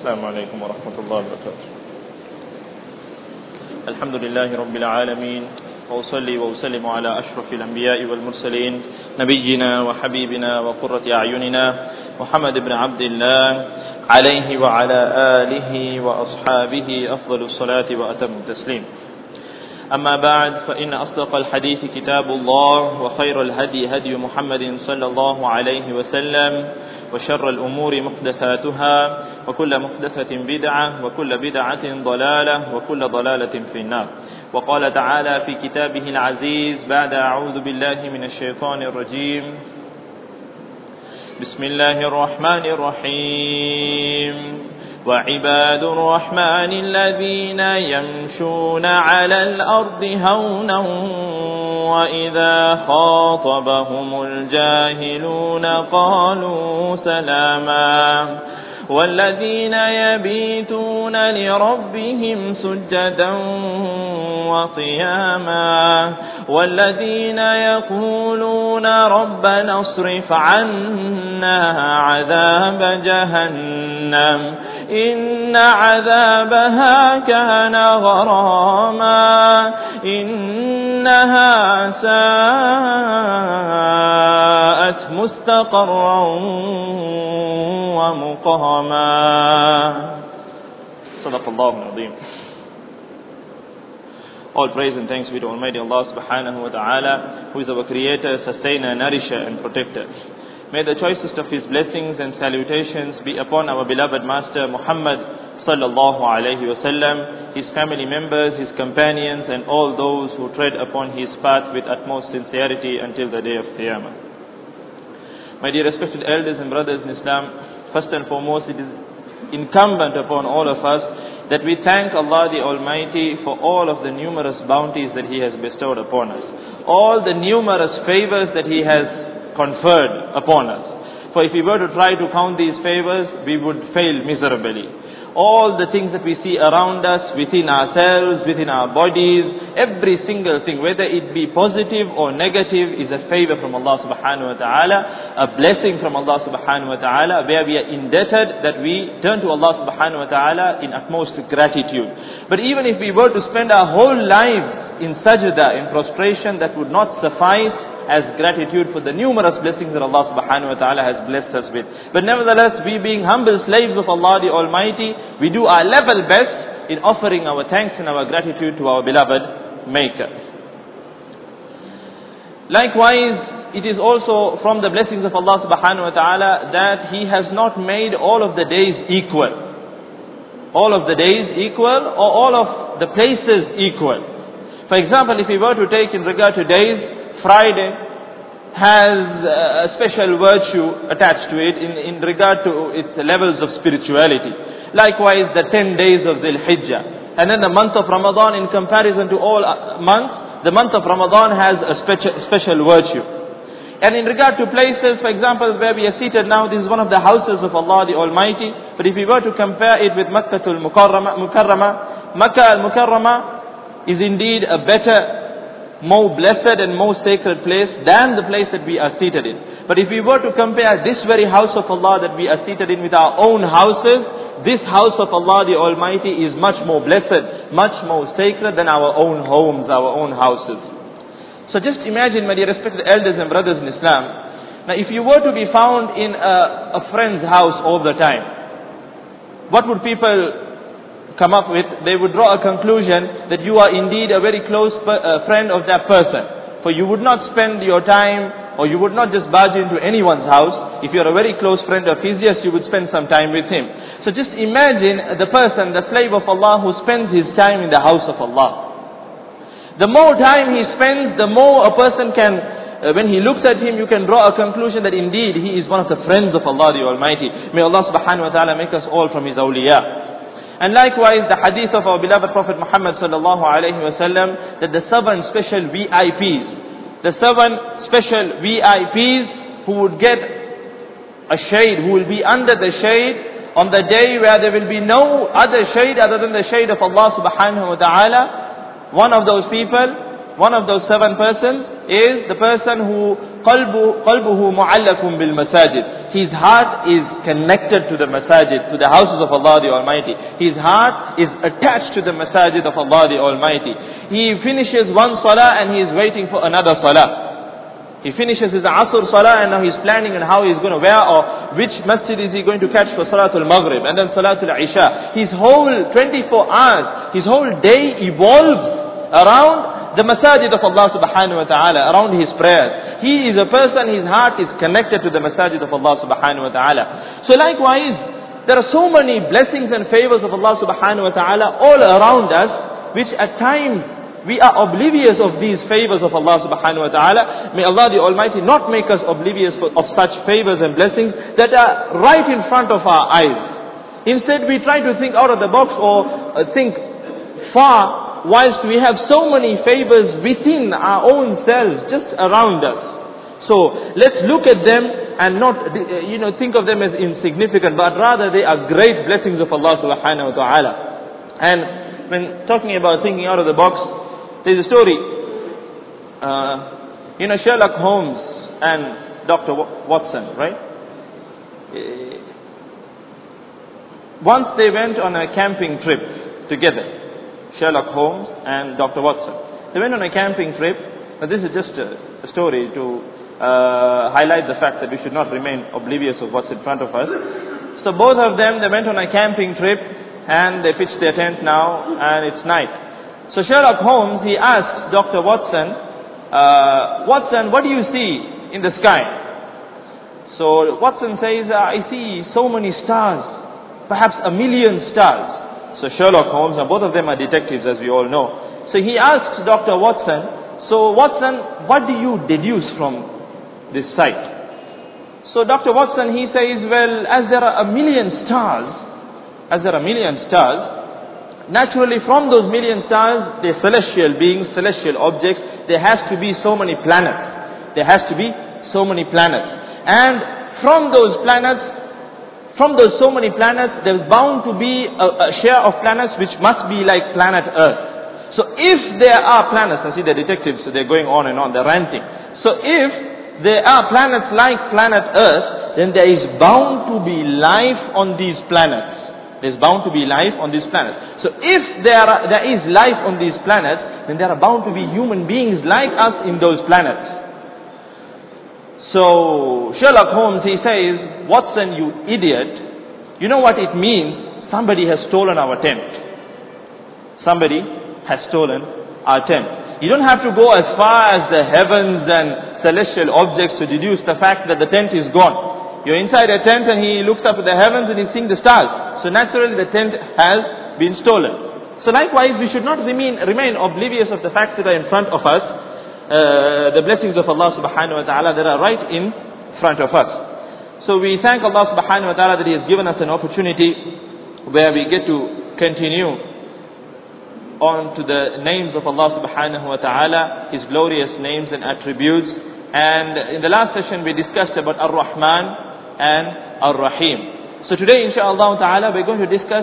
السلام عليكم ورحمة الله وبركاته. الحمد لله رب العالمين، وأصلي وأسلم على أشرف الأنبياء والمرسلين نبينا وحبيبنا وقرة أعيننا محمد بن عبد الله عليه وعلى آله وأصحابه أفضل الصلاة وأتم التسليم. أما بعد، فإن أصدق الحديث كتاب الله، وخير الهدي هدي محمد صلى الله عليه وسلم، وشر الأمور محدثاتها، وكل محدثة بدعة، وكل بدعة ضلالة، وكل ضلالة في النار. وقال تعالى في كتابه العزيز بعد أعوذ بالله من الشيطان الرجيم: بسم الله الرحمن الرحيم. وعباد الرحمن الذين يمشون على الأرض هونا وإذا خاطبهم الجاهلون قالوا سلاما والذين يبيتون لربهم سجدا وقياما والذين يقولون ربنا اصرف عنا عذاب جهنم إن عذابها كان غراما إنها ساءت مستقرا ومقاما. صدق الله العظيم. All praise and thanks be to Almighty Allah subhanahu wa ta'ala, who is our creator, sustainer, nourisher and protector. May the choicest of his blessings and salutations be upon our beloved master Muhammad sallallahu alayhi wa sallam, his family members, his companions and all those who tread upon his path with utmost sincerity until the day of Qiyamah. My dear respected elders and brothers in Islam, first and foremost, it is incumbent upon all of us that we thank Allah the Almighty for all of the numerous bounties that He has bestowed upon us, all the numerous favors that He has conferred upon us. For if we were to try to count these favors, we would fail miserably. All the things that we see around us, within ourselves, within our bodies, every single thing, whether it be positive or negative, is a favor from Allah subhanahu wa ta'ala, a blessing from Allah subhanahu wa ta'ala, where we are indebted that we turn to Allah subhanahu wa ta'ala in utmost gratitude. But even if we were to spend our whole lives in sajda, in prostration, that would not suffice as gratitude for the numerous blessings that Allah subhanahu wa ta'ala has blessed us with. But nevertheless, we being humble slaves of Allah the Almighty, we do our level best in offering our thanks and our gratitude to our beloved Maker. Likewise, it is also from the blessings of Allah subhanahu wa ta'ala that He has not made all of the days equal. All of the days equal, or all of the places equal. For example, if we were to take in regard to days, Friday has a special virtue attached to it in regard to its levels of spirituality. Likewise, the 10 days of Dhul Hijjah. And then the month of Ramadan, in comparison to all months, the month of Ramadan has a special virtue. And in regard to places, for example, where we are seated now, this is one of the houses of Allah the Almighty. But if we were to compare it with Makkah al-Mukarrama, Makkah al-Mukarrama is indeed a better, more blessed and more sacred place than the place that we are seated in. But if we were to compare this very house of Allah that we are seated in with our own houses, this house of Allah the Almighty is much more blessed, much more sacred than our own homes, our own houses. So just imagine, my dear respected elders and brothers in Islam, now if you were to be found in a friend's house all the time, what would people come up with? They would draw a conclusion that you are indeed a very close friend of that person. For you would not spend your time, or you would not just barge into anyone's house. If you are a very close friend of his, yes, you would spend some time with him. So just imagine the person, the slave of Allah, who spends his time in the house of Allah. The more time he spends, the more a person can, when he looks at him, you can draw a conclusion that indeed he is one of the friends of Allah the Almighty. May Allah subhanahu wa ta'ala make us all from His awliya. And likewise, the hadith of our beloved Prophet Muhammad sallallahu alayhi wa sallam, that the 7 special VIPs, the 7 special VIPs who would get a shade, who will be under the shade on the day where there will be no other shade other than the shade of Allah subhanahu wa ta'ala. One of those people one of those 7 persons is the person who qalbuhu mu'allakum bil masajid. His heart is connected to the masajid, to the houses of Allah the Almighty. His heart is attached to the masajid of Allah the Almighty. He finishes one salah and he is waiting for another salah. He finishes his Asr Salah and now he's planning on how he's going to wear or which masjid is he going to catch for Salatul Maghrib and then Salatul Isha. His whole 24 hours, his whole day evolves around the masajid of Allah subhanahu wa ta'ala, around his prayers. He is a person, his heart is connected to the masajid of Allah subhanahu wa ta'ala. So likewise, there are so many blessings and favors of Allah subhanahu wa ta'ala all around us, which at times we are oblivious of these favors of Allah subhanahu wa ta'ala. May Allah the Almighty not make us oblivious of such favors and blessings that are right in front of our eyes. Instead, we try to think out of the box or think far, whilst we have so many favors within our own selves, just around us. So, let's look at them and not, think of them as insignificant, but rather they are great blessings of Allah subhanahu wa ta'ala. And when talking about thinking out of the box, there's a story, Sherlock Holmes and Dr. Watson, right? Once they went on a camping trip together, Sherlock Holmes and Dr. Watson. They went on a camping trip. Now this is just a story to highlight the fact that we should not remain oblivious of what's in front of us. So both of them, they went on a camping trip and they pitched their tent now and it's night. So Sherlock Holmes, he asked Dr. Watson, Watson, what do you see in the sky? So Watson says, I see so many stars, perhaps 1 million stars. So Sherlock Holmes, and both of them are detectives as we all know. So he asks Dr. Watson, so Watson, what do you deduce from this sight? So Dr. Watson, he says, well, as there are 1 million stars, naturally, from those million stars, they're celestial beings, celestial objects. There has to be so many planets. And from those so many planets, there's bound to be a share of planets which must be like planet Earth. So if there are planets, I see the detectives, so they're going on and on, they're ranting. So if there are planets like planet Earth, then there is bound to be life on these planets. There's bound to be life on these planets. So if there is life on these planets, then there are bound to be human beings like us in those planets. So Sherlock Holmes, he says, Watson, you idiot, you know what it means? Somebody has stolen our tent. Somebody has stolen our tent. You don't have to go as far as the heavens and celestial objects to deduce the fact that the tent is gone. You're inside a tent and he looks up at the heavens and he's seeing the stars. So naturally the tent has been stolen. So likewise we should not remain oblivious of the facts that are in front of us. The blessings of Allah subhanahu wa ta'ala that are right in front of us. So we thank Allah subhanahu wa ta'ala that He has given us an opportunity where we get to continue on to the names of Allah subhanahu wa ta'ala, His glorious names and attributes. And in the last session we discussed about Ar-Rahman and Ar-Rahim. So today inshaAllah ta'ala we're going to discuss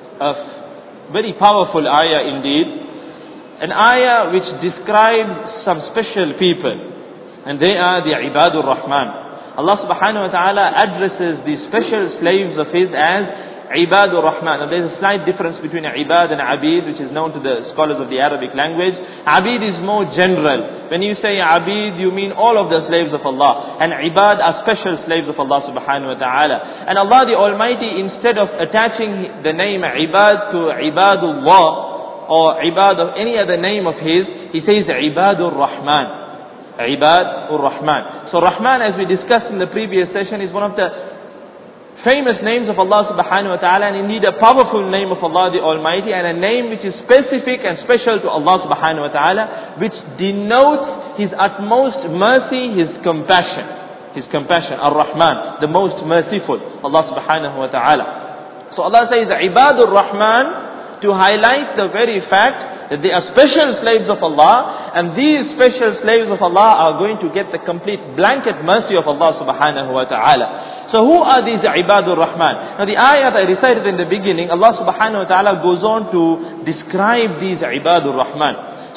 a very powerful ayah indeed. An ayah which describes some special people. And they are the Ibadur Rahman. Allah subhanahu wa ta'ala addresses these special slaves of His as Ibadur Rahman. Now there is a slight difference between Ibad and Abid, which is known to the scholars of the Arabic language. Abid is more general. When you say Abid, you mean all of the slaves of Allah. And Ibad are special slaves of Allah subhanahu wa ta'ala. And Allah the Almighty, instead of attaching the name Ibad to Ibadullah, or Ibad of any other name of His, He says Ibadur Rahman. Ibadur Rahman. So Rahman, as we discussed in the previous session, is one of the famous names of Allah subhanahu wa ta'ala, and indeed a powerful name of Allah the Almighty, and a name which is specific and special to Allah subhanahu wa ta'ala, which denotes His utmost mercy, His compassion. His compassion, Ar-Rahman, the most merciful, Allah subhanahu wa ta'ala. So Allah says, Ibadur Rahman, to highlight the very fact that they are special slaves of Allah, and these special slaves of Allah are going to get the complete blanket mercy of Allah subhanahu wa ta'ala. So who are these Ibadur Rahman? Now the ayah that I recited in the beginning, Allah subhanahu wa ta'ala goes on to describe these Ibadur Rahman.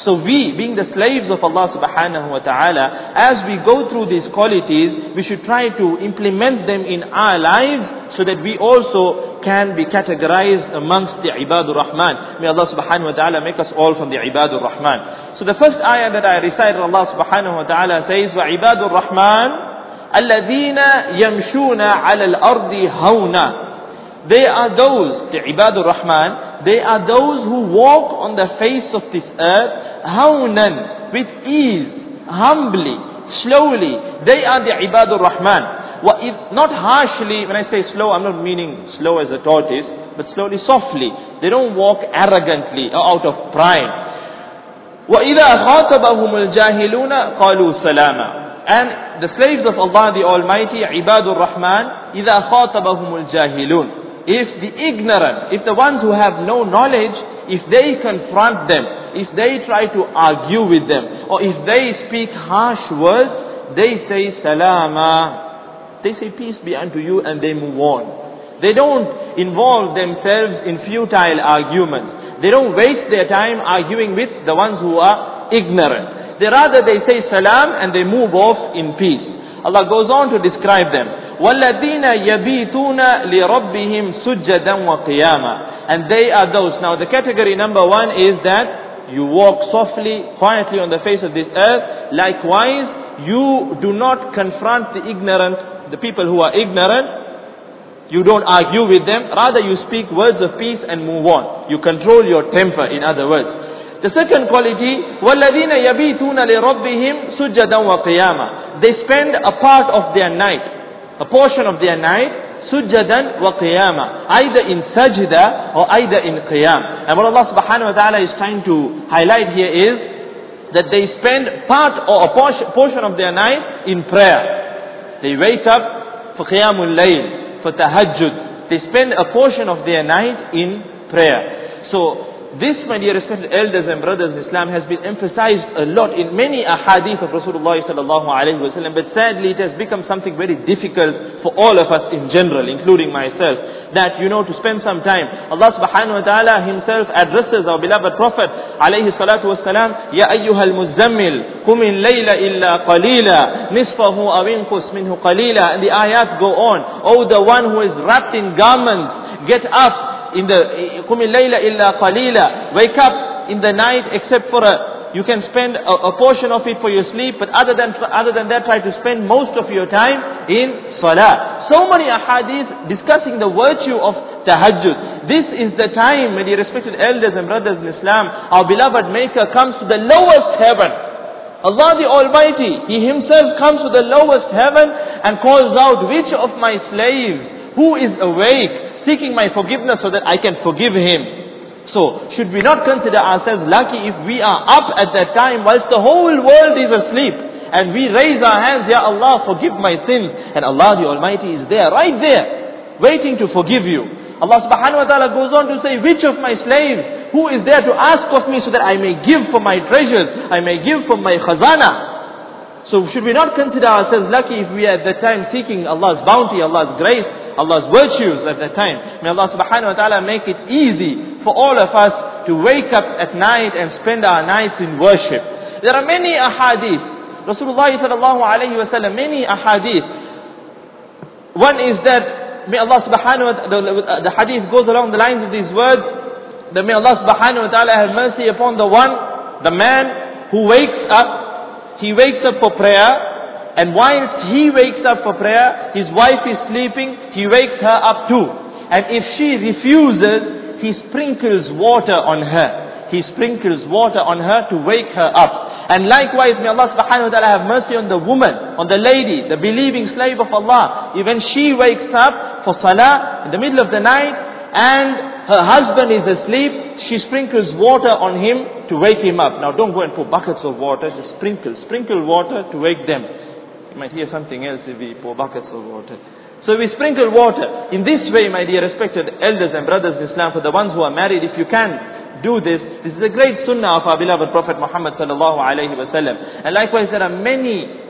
So we, being the slaves of Allah subhanahu wa ta'ala, as we go through these qualities, we should try to implement them in our lives so that we also can be categorized amongst the Ibadur Rahman. May Allah subhanahu wa ta'ala make us all from the Ibadur Rahman. So the first ayah that I recited, Allah subhanahu wa ta'ala says, وَعِبَادُ الرَّحْمَنِ الَّذِينَ يَمْشُونَ عَلَى الْأَرْضِ هَوْنًا. They are those, the Ibadur Rahman, they are those who walk on the face of this earth, hawnan, with ease, humbly, slowly. They are the Ibadur Rahman. Not harshly, when I say slow, I'm not meaning slow as a tortoise, but slowly, softly. They don't walk arrogantly or out of pride. وَإِذَا خَاطَبَهُمُ الْجَاهِلُونَ قَالُوا سَلَامًا. And the slaves of Allah the Almighty, Ibadur Rahman, إِذَا خَاطَبَهُمُ الْجَاهِلُونَ. If the ignorant, if the ones who have no knowledge, if they confront them, if they try to argue with them, or if they speak harsh words, they say salama. They say peace be unto you, and they move on. They don't involve themselves in futile arguments. They don't waste their time arguing with the ones who are ignorant. They say salam and they move off in peace. Allah goes on to describe them. وَالَّذِينَ يَبِيتُونَ لِرَبِّهِمْ سُجَّدًا وَقِيَامًا. And they are those. Now the category number one is that you walk softly, quietly on the face of this earth. Likewise, you do not confront the ignorant, the people who are ignorant. You don't argue with them. Rather, you speak words of peace and move on. You control your temper, in other words. The second quality, وَالَّذِينَ يَبِيتُونَ لِرَبِّهِمْ سُجَّدًا وَقِيَامًا. They spend a part of their night, a portion of their night, سُجَّدًا وَقِيَامًا, either in sajda or either in qiyam. And what Allah subhanahu wa ta'ala is trying to highlight here is that they spend part or a portion of their night in prayer. They wake up for qiyamul layl, for tahajjud. They spend a portion of their night in prayer. So this, my dear respected elders and brothers in Islam, has been emphasized a lot in many ahadith of Rasulullah sallallahu alaihi wasallam. But sadly, it has become something very difficult for all of us in general, including myself. That, to spend some time. Allah subhanahu wa ta'ala himself addresses our beloved Prophet alayhi salatu wasalam, Ya ayyuhal muzammil, Qumin layla illa qalila, nisfahu aw inqus minhu qalila. And the ayat go on. Oh, the one who is wrapped in garments, get up. قُمِ اللَّيْلَ إِلَّا قَلِيلًا. Wake up in the night except for you can spend a portion of it for your sleep, but other than that, try to spend most of your time in salah. So many ahadith discussing the virtue of tahajjud. This is the time, my dear respected elders and brothers in Islam, our beloved Maker comes to the lowest heaven. Allah the Almighty, He Himself comes to the lowest heaven and calls out, which of my slaves, who is awake, seeking my forgiveness so that I can forgive him. So, should we not consider ourselves lucky if we are up at that time whilst the whole world is asleep and we raise our hands, Ya Allah, forgive my sins, and Allah the Almighty is there, right there, waiting to forgive you. Allah subhanahu wa ta'ala goes on to say, which of my slaves, who is there to ask of me so that I may give from my treasures, I may give from my khazana. So should we not consider ourselves lucky if we are at that time seeking Allah's bounty, Allah's grace, Allah's virtues at that time. May Allah subhanahu wa ta'ala make it easy for all of us to wake up at night and spend our nights in worship. There are many ahadith. Rasulullah sallallahu alayhi wa sallam, many ahadith. One is that, may Allah subhanahu wa ta'ala, the hadith goes along the lines of these words, that may Allah subhanahu wa ta'ala have mercy upon the man who wakes up, he wakes up for prayer, and whilst he wakes up for prayer, his wife is sleeping, he wakes her up too. And if she refuses, he sprinkles water on her. He sprinkles water on her to wake her up. And likewise, may Allah subhanahu wa ta'ala have mercy on the woman, on the lady, the believing slave of Allah. Even she wakes up for salah in the middle of the night, and her husband is asleep, she sprinkles water on him to wake him up. Now don't go and pour buckets of water, just sprinkle water to wake them. You might hear something else if we pour buckets of water. So we sprinkle water. In this way, my dear respected elders and brothers in Islam, for the ones who are married, if you can do this, this is a great sunnah of our beloved Prophet Muhammad sallallahu alayhi wa sallam. And likewise, there are many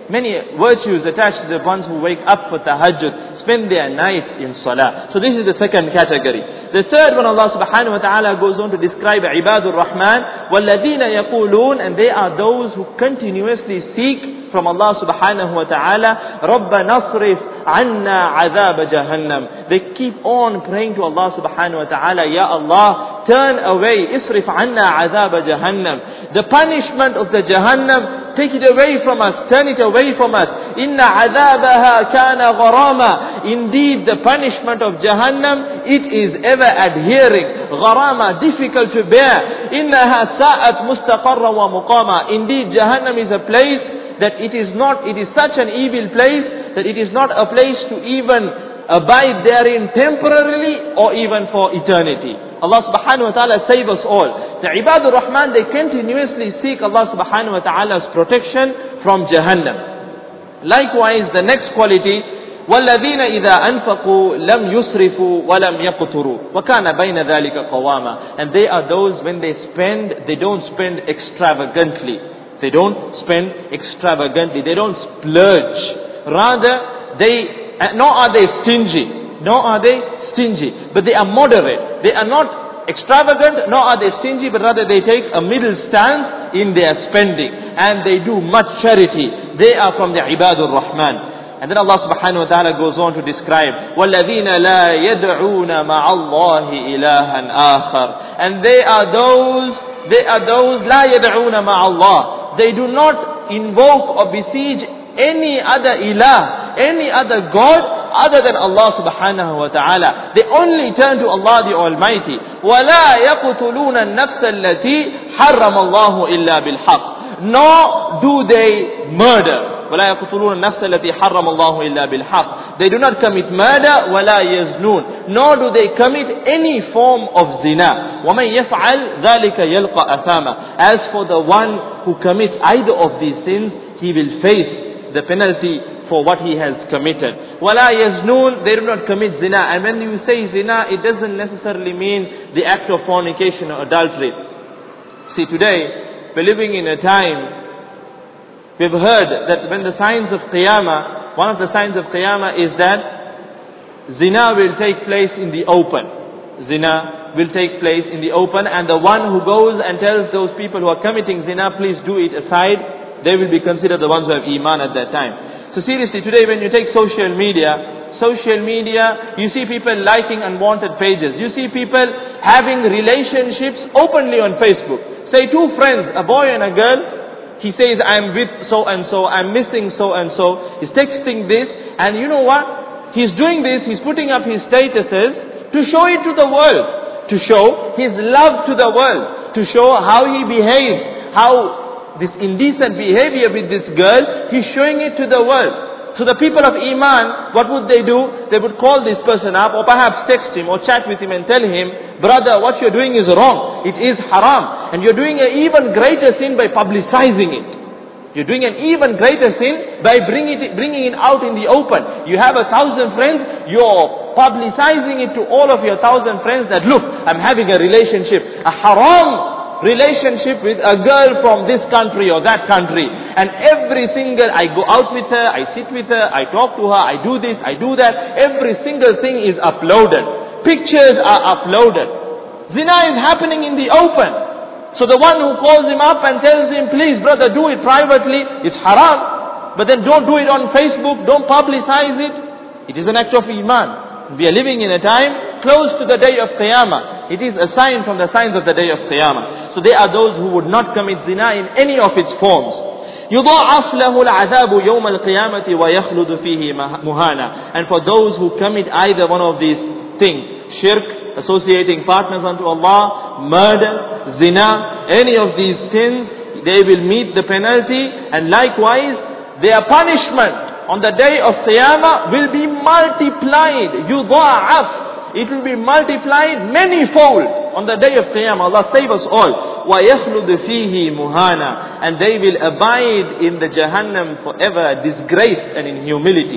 many virtues attached to the ones who wake up for tahajjud, spend their nights in salah. So this is the second category. The third one, Allah subhanahu wa ta'ala goes on to describe Ibadur Rahman, وَالَّذِينَ يَقُولُونَ, and they are those who continuously seek from Allah subhanahu wa ta'ala, رَبَّنَا اصْرِفْ عَنَّا عَذَابَ جَهَنَّمْ. They keep on praying to Allah subhanahu wa ta'ala, Ya Allah, turn away, اصْرِفْ عَنَّا عَذَابَ جَهَنَّمْ. The punishment of the Jahannam, take it away from us, turn it away from us. إِنَّ عَذَابَهَا كَانَ غَرَامًا. Indeed, the punishment of Jahannam, it is ever adhering. غَرَامًا, difficult to bear. إِنَّهَا سَاءَتْ مُسْتَقَرًّا وَمُقَامًا. Indeed, Jahannam is a place that it is such an evil place that it is not a place to even abide therein temporarily or even for eternity. Allah subhanahu wa ta'ala save us all. The Ibadur Rahman, they continuously seek Allah subhanahu wa ta'ala's protection from Jahannam. Likewise, the next quality, وَالَّذِينَ إِذَا أَنفَقُوا لَمْ يُسْرِفُوا وَلَمْ يَقْتُرُوا وَكَانَ بَيْنَ ذَلِكَ قَوَامًا. And they are those, when they spend, they don't spend extravagantly. They don't spend extravagantly. They don't splurge. Rather, nor are they stingy. But they are moderate. They are not extravagant, nor are they stingy, but rather they take a middle stance in their spending. And they do much charity. They are from the Ibadur Rahman. And then Allah subhanahu wa ta'ala goes on to describe, وَالَّذِينَ لَا يَدْعُونَ مَعَ اللَّهِ إِلَهًا آخَرَ. And they are those لَا يَدْعُونَ مَعَ اللَّهِ. They do not invoke or besiege any other ilah, any other God other than Allah subhanahu wa ta'ala. They only turn to Allah the Almighty. وَلَا يَقْتُلُونَ النَّفْسَ الَّتِي حَرَّمَ اللَّهُ إِلَّا بِالْحَقِّ. Nor do they murder. وَلَا يَقْتُلُونَ النَّفْسَ الَّتِي حَرَّمَ اللَّهُ إِلَّا بِالْحَقِّ. They do not commit murder. وَلَا يَزْنُونَ. Nor do they commit any form of zina. وَمَنْ يَفْعَلْ ذَلِكَ يَلْقَ أَثَامًا. As for the one who commits either of these sins, he will face the penalty for what he has committed. وَلَا يَزْنُونَ. They do not commit zina. And when you say zina, it doesn't necessarily mean the act of fornication or adultery. See, today, we're living in a time, we've heard that when the signs of Qiyamah, one of the signs of Qiyamah is that zina will take place in the open. Zina will take place in the open, and the one who goes and tells those people who are committing zina, please do it aside, they will be considered the ones who have Iman at that time. So seriously, today when you take social media, you see people liking unwanted pages. You see people having relationships openly on Facebook. Say two friends, a boy and a girl, he says, I'm with so-and-so, I'm missing so-and-so. He's texting this, and you know what? He's doing this, he's putting up his statuses to show it to the world. To show his love to the world. To show how he behaves. How this indecent behavior with this girl, he's showing it to the world. So the people of Iman, what would they do? They would call this person up, or perhaps text him, or chat with him and tell him, brother, what you're doing is wrong. It is haram. And you're doing an even greater sin by publicizing it. You're doing an even greater sin by bringing it out in the open. You have 1,000 friends, you're publicizing it to all of your 1,000 friends that, look, I'm having a relationship, a haram relationship with a girl from this country or that country. And I go out with her, I sit with her, I talk to her, I do this, I do that. Every single thing is uploaded. Pictures are uploaded. Zina is happening in the open. So the one who calls him up and tells him, please brother, do it privately, it's haram. But then don't do it on Facebook, don't publicize it. It is an act of Iman. We are living in a time close to the day of Qiyamah. It is a sign from the signs of the day of Qiyamah. So they are those who would not commit zina in any of its forms. يُضَاعَفْ لَهُ الْعَذَابُ يَوْمَ الْقِيَامَةِ وَيَخْلُدُ فِيهِ مُهَانًا. And for those who commit either one of these things, shirk, associating partners unto Allah, murder, zina, any of these sins, they will meet the penalty, and likewise their punishment on the day of Qiyamah will be multiplied. Yudha'af. It will be multiplied manyfold on the day of Qiyamah. Allah save us all. وَيَخْلُدْ فِيهِ مُهَانًا. And they will abide in the Jahannam forever, disgraced and in humility.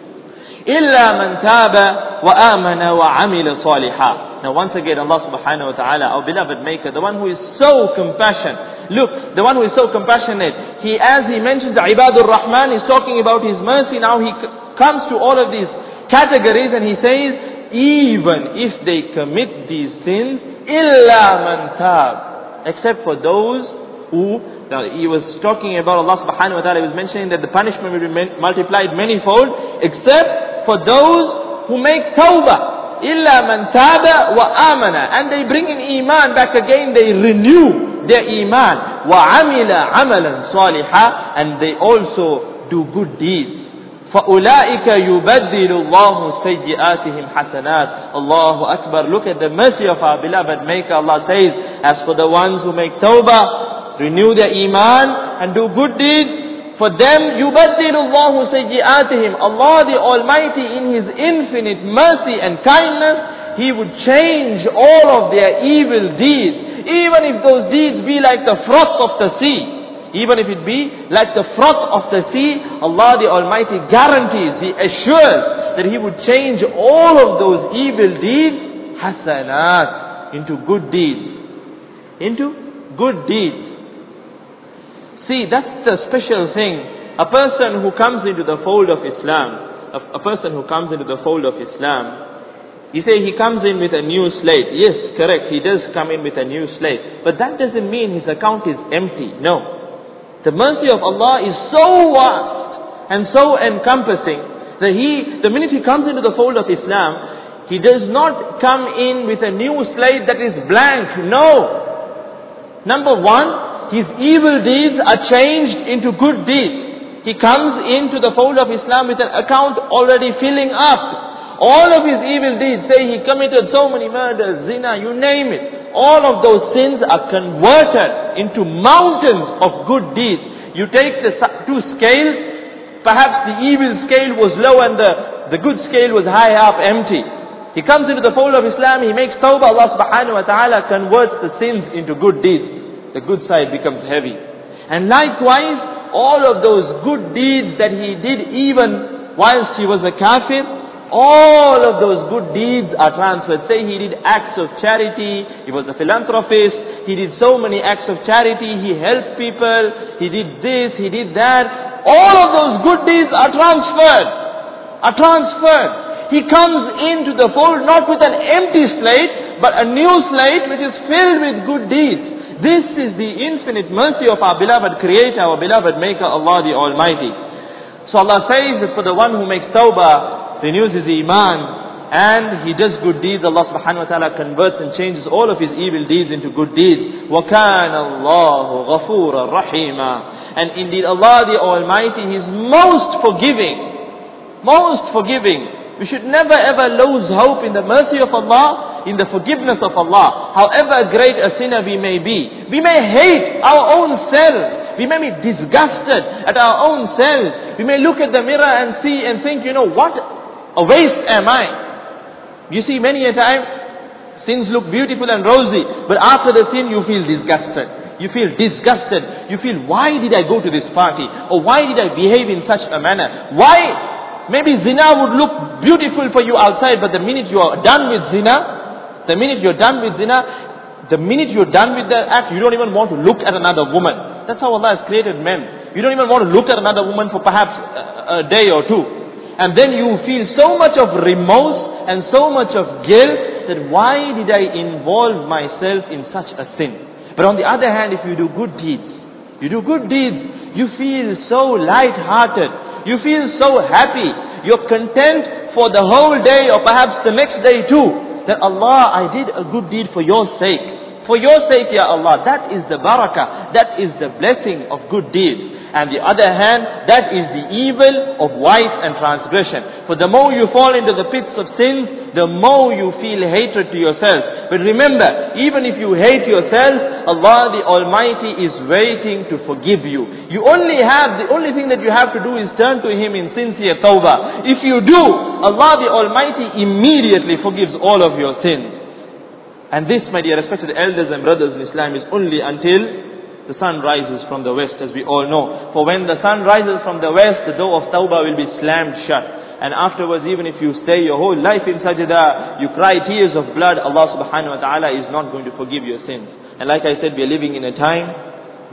إِلَّا مَنْ تَابَ وَآمَنَ وَعَمِلَ صَالِحًا. Now once again, Allah subhanahu wa ta'ala, our beloved Maker, the one who is so compassionate, Look, the one who is so compassionate, as he mentions Ibadur Rahman, he's talking about his mercy. Now he comes to all of these categories and he says, even if they commit these sins, illa man tab, except for those who, now he was talking about Allah subhanahu wa ta'ala, he was mentioning that the punishment will be multiplied manifold, except for those who make tawbah, illa man taba wa amana, and they bring in iman back again, they renew their iman, wa amila amalan salihah, and they also do good deeds. فَأُولَٰئِكَ يُبَدِّلُ اللَّهُ سَيِّئَاتِهِمْ حَسَنَاتٍ. Allahu Akbar. Look at the mercy of our beloved Maker. Allah says, as for the ones who make tawbah, renew their iman and do good deeds, for them يُبَدِّلُ اللَّهُ سَيِّئَاتِهِمْ. Allah the Almighty, in His infinite mercy and kindness, He would change all of their evil deeds. Even if those deeds be like the froth of the sea. Even if it be like the froth of the sea, Allah the Almighty guarantees, He assures that He would change all of those evil deeds, hasanat, into good deeds. Into good deeds. See, that's the special thing. A person who comes into the fold of Islam, a person who comes into the fold of Islam, he comes in with a new slate. Yes, correct, he does come in with a new slate. But that doesn't mean his account is empty. No. The mercy of Allah is so vast and so encompassing that the minute he comes into the fold of Islam, he does not come in with a new slate that is blank. No. Number one, his evil deeds are changed into good deeds. He comes into the fold of Islam with an account already filling up. All of his evil deeds, say he committed so many murders, zina, you name it. All of those sins are converted into mountains of good deeds. You take the two scales, perhaps the evil scale was low and the good scale was high up, empty. He comes into the fold of Islam, he makes tawbah, Allah subhanahu wa ta'ala converts the sins into good deeds. The good side becomes heavy. And likewise, all of those good deeds that he did even whilst he was a kafir, all of those good deeds are transferred. Say he did acts of charity, he was a philanthropist, he did so many acts of charity, he helped people, he did this, he did that. All of those good deeds are transferred. He comes into the fold not with an empty slate, but a new slate which is filled with good deeds. This is the infinite mercy of our beloved Creator, our beloved Maker, Allah the Almighty. So Allah says that for the one who makes tawbah, renews his iman, and he does good deeds, Allah subhanahu wa ta'ala converts and changes all of his evil deeds into good deeds. وَكَانَ اللَّهُ غَفُورًا رَحِيمًا. And indeed Allah the Almighty, He is most forgiving. Most forgiving. We should never ever lose hope in the mercy of Allah, in the forgiveness of Allah. However great a sinner we may be, we may hate our own selves. We may be disgusted at our own selves. We may look at the mirror and see and think, what a waste am I. You see, many a time, sins look beautiful and rosy, but after the sin you feel disgusted. You feel disgusted. You feel, why did I go to this party? Or why did I behave in such a manner? Why? Maybe zina would look beautiful for you outside, but the minute you are done with zina, the minute you're done with that act, you don't even want to look at another woman. That's how Allah has created men. You don't even want to look at another woman for perhaps a day or two. And then you feel so much of remorse and so much of guilt that why did I involve myself in such a sin? But on the other hand, if you do good deeds, you feel so light-hearted. You feel so happy. You're content for the whole day or perhaps the next day too. That Allah, I did a good deed for your sake. For your sake, Ya Allah. That is the barakah. That is the blessing of good deeds. And the other hand, that is the evil of vice and transgression. For the more you fall into the pits of sins, the more you feel hatred to yourself. But remember, even if you hate yourself, Allah the Almighty is waiting to forgive you. The only thing that you have to do is turn to Him in sincere tawbah. If you do, Allah the Almighty immediately forgives all of your sins. And this, my dear respected elders and brothers in Islam, is only until the sun rises from the west, as we all know. For when the sun rises from the west, the door of tawbah will be slammed shut. And afterwards, even if you stay your whole life in sajda, you cry tears of blood, Allah subhanahu wa ta'ala is not going to forgive your sins. And like I said, we are living in a time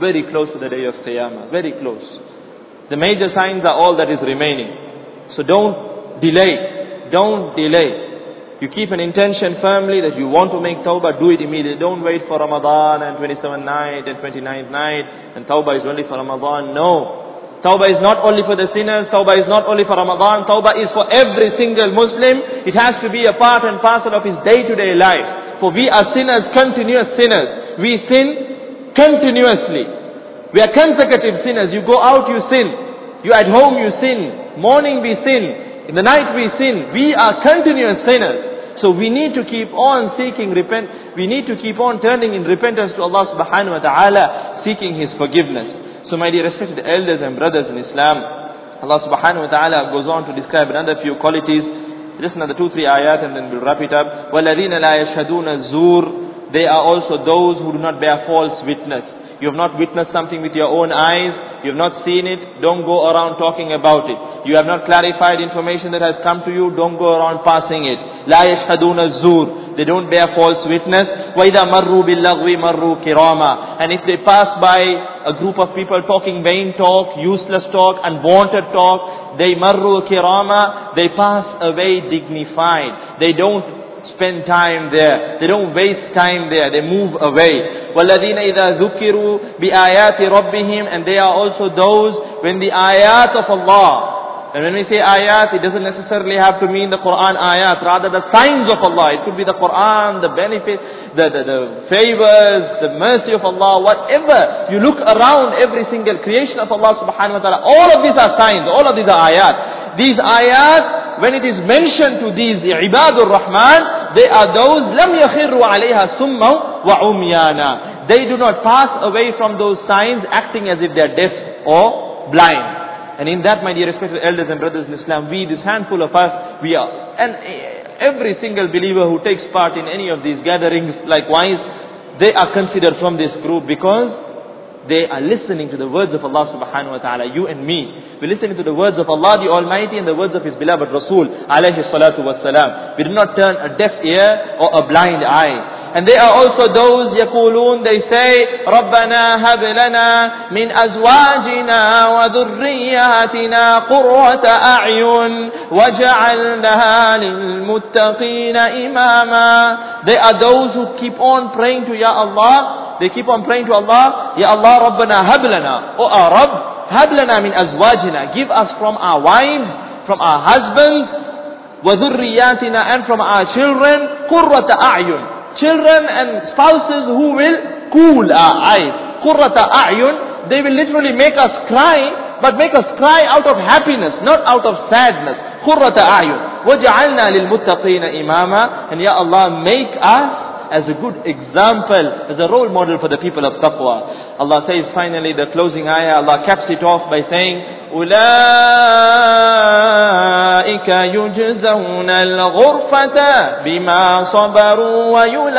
very close to the day of Qiyamah. Very close. The major signs are all that is remaining. So don't delay. Don't delay. You keep an intention firmly that you want to make tawbah, do it immediately. Don't wait for Ramadan and 27th night and 29th night and tawbah is only for Ramadan. No. Tawbah is not only for the sinners. Tawbah is not only for Ramadan. Tawbah is for every single Muslim. It has to be a part and parcel of his day-to-day life. For we are sinners, continuous sinners. We sin continuously. We are consecutive sinners. You go out, you sin. You at home, you sin. Morning we sin. In the night we sin. We are continuous sinners. So we need to keep on seeking we need to keep on turning in repentance to Allah subhanahu wa ta'ala, seeking His forgiveness. So my dear respected elders and brothers in Islam, Allah subhanahu wa ta'ala goes on to describe another few qualities. Just another 2-3 ayat and then we'll wrap it up. وَالَّذِينَ لَا يَشْهَدُونَ الزُّورِ They are also those who do not bear false witness. You have not witnessed something with your own eyes. You have not seen it. Don't go around talking about it. You have not clarified information that has come to you. Don't go around passing it. لا يشهدون الزور They don't bear false witness. وَإِذَا مَرُّوا بِاللَّغْوِ مَرُّوا كِرَامًا And if they pass by a group of people talking vain talk, useless talk, unwanted talk, they مَرُّوا كِرَامًا They pass away dignified. They don't spend time there. They don't waste time there. They move away. وَالَّذِينَ إِذَا ذُكِّرُوا بِآيَاتِ رَبِّهِمْ And they are also those when the ayat of Allah. And when we say ayat, it doesn't necessarily have to mean the Quran ayat. Rather the signs of Allah. It could be the Quran, the benefit, the favors, the mercy of Allah, whatever. You look around every single creation of Allah subhanahu wa ta'ala. All of these are signs. All of these are ayat. These ayat, when it is mentioned to these ibadur Rahman, they are those لَمْ يَخِرُّوا عَلَيْهَا سُمًّا وَعُمْيَانًا They do not pass away from those signs acting as if they are deaf or blind. And in that, my dear respected elders and brothers in Islam, we, this handful of us, we are, and every single believer who takes part in any of these gatherings, likewise, they are considered from this group because they are listening to the words of Allah subhanahu wa ta'ala. You and me, we're listening to the words of Allah the Almighty and the words of His beloved Rasul alayhi salatu wassalam. We do not turn a deaf ear or a blind eye. And they are also those يقولون, they say رَبَّنَا هَبْ لَنَا مِنْ أَزْوَاجِنَا وَذُرِّيَّاتِنَا قُرَّةَ أَعْيُنٍ وَجَعَلْنَا لِلْمُتَّقِينَ إِمَامًا They are those who keep on praying to Ya Allah. They keep on praying to Allah, Ya Allah رَبَّنَا هَبْ لَنَا O our Rabb, هَبْ لَنَا مِنْ أَزْوَاجِنَا Give us from our wives, from our husbands, وَذُرِّيَّاتِنَا And from our children, قُرَّةَ أَعْيُنٍ Children and spouses who will cool our eyes. Qurrata a'yun, they will literally make us cry, but make us cry out of happiness, not out of sadness. Qurrata a'yun. وَجَعَلْنَا لِلْمُتَّقِينَ إِمَامًا And Ya Allah, make us as a good example, as a role model for the people of taqwa. Allah says finally, the closing ayah, Allah caps it off by saying, أولئك يجزون الغرفة بما صبروا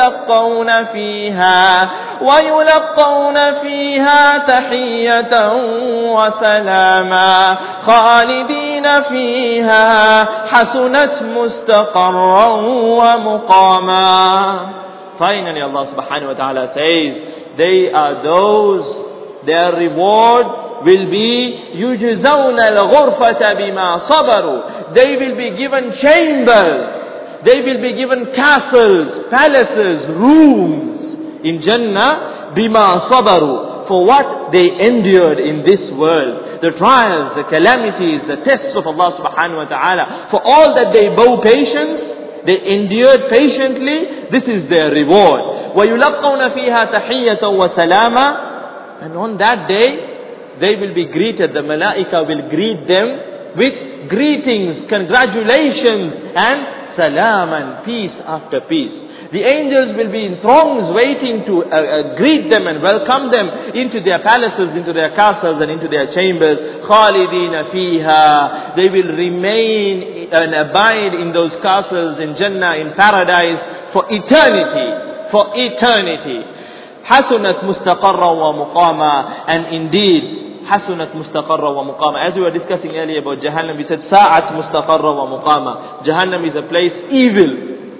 ويلقون فيها تحية وسلاما خالدين فيها حسنت مستقرا ومقاما Finally Allah subhanahu wa ta'ala says, they are those, their reward will be يُجْزَوْنَ الْغُرْفَةَ بِمَا صَبَرُوا They will be given chambers, they will be given castles, palaces, rooms in Jannah بِمَا صَبَرُوا For what they endured in this world, the trials, the calamities, the tests of Allah subhanahu wa ta'ala, for all that they bow patience, they endured patiently, this is their reward. وَيُلَقَّوْنَ فِيهَا تَحِيَّةً وَسَلَامًا And on that day, they will be greeted, the malaika will greet them with greetings, congratulations and salam and peace after peace. The angels will be in throngs waiting to greet them and welcome them into their palaces, into their castles and into their chambers. Khalidina fiha. They will remain and abide in those castles in Jannah, in paradise for eternity. For eternity. Hasunat mustaqarra wa muqama. And indeed, Hasunat mustaqarra wa muqama. As we were discussing earlier about Jahannam, we said Sa'at mustaqarra wa muqama. Jahannam is a place evil.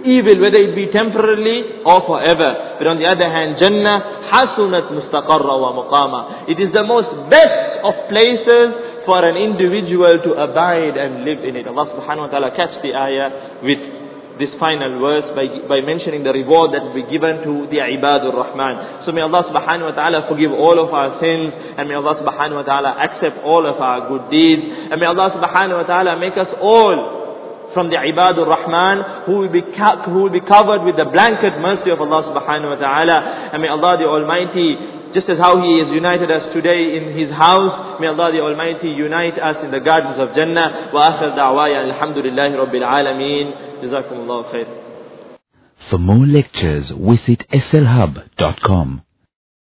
evil, whether it be temporarily or forever. But on the other hand, Jannah, hasunat mustaqarra wa muqama. It is the most best of places for an individual to abide and live in it. Allah subhanahu wa ta'ala caps the ayah with this final verse by mentioning the reward that will be given to the Ibadur Rahman. So may Allah subhanahu wa ta'ala forgive all of our sins, and may Allah subhanahu wa ta'ala accept all of our good deeds, and may Allah subhanahu wa ta'ala make us all from the Ibadur Rahman who will be covered with the blanket mercy of Allah subhanahu wa ta'ala. And may Allah the Almighty, just as how He has united us today in His house, may Allah the Almighty unite us in the gardens of Jannah. Wa akhir da'waya alhamdulillahi rabbil alameen. Jazakumullahu khair. For more lectures, visit slhub.com.